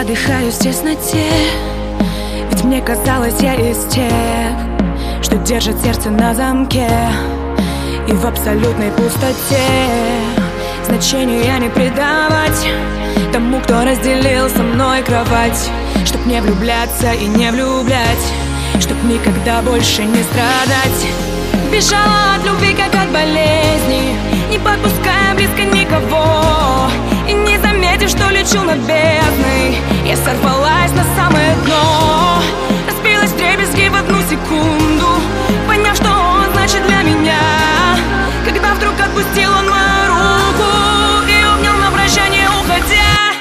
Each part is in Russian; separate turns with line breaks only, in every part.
задыхаюсь в тесноте, ведь мне казалось, я из тех, что держит сердце на замке. И в абсолютной пустоте значению я не придавать тому, кто разделил со мной кровать. Чтоб не влюбляться и не влюблять, чтоб никогда больше не страдать. Бежала от любви, как от болезни, не подпуская близко никого. И не заметив, что лечу над бездной, я сорвалась на самое дно. Разбилась вдребезги в одну секунду, поняв, что он значит для меня. Когда вдруг отпустил он мою руку и обнял на прощание, уходя.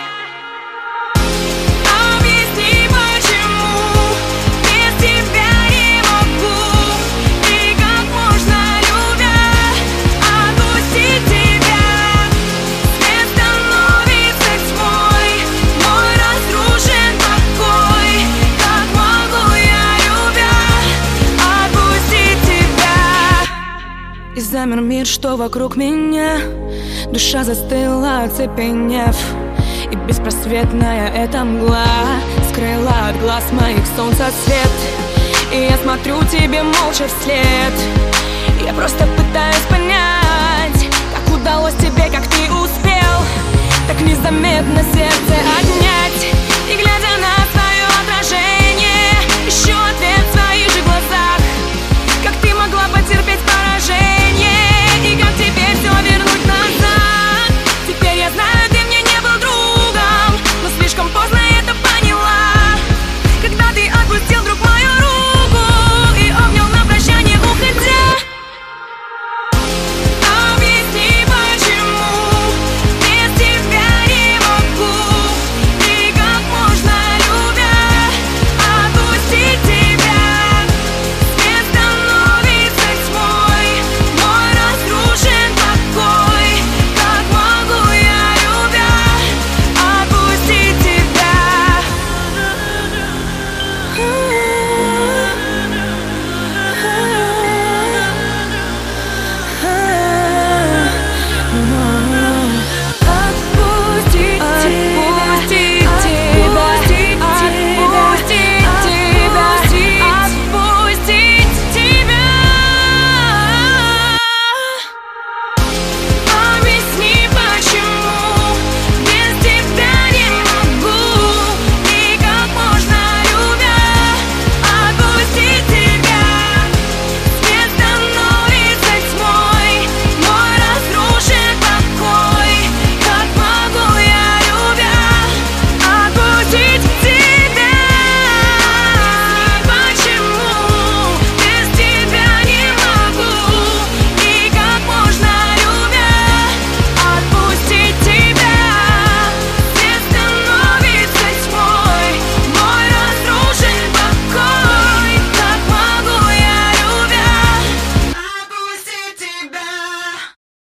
И замер мир, что вокруг меня, душа застыла, оцепенев. И беспросветная эта мгла скрыла от глаз моих солнца свет. И я смотрю тебе молча вслед, я просто пытаюсь понять, как удалось тебе, как ты успел так незаметно сердце отнять. И глядя на свое отражение, ищу ответ.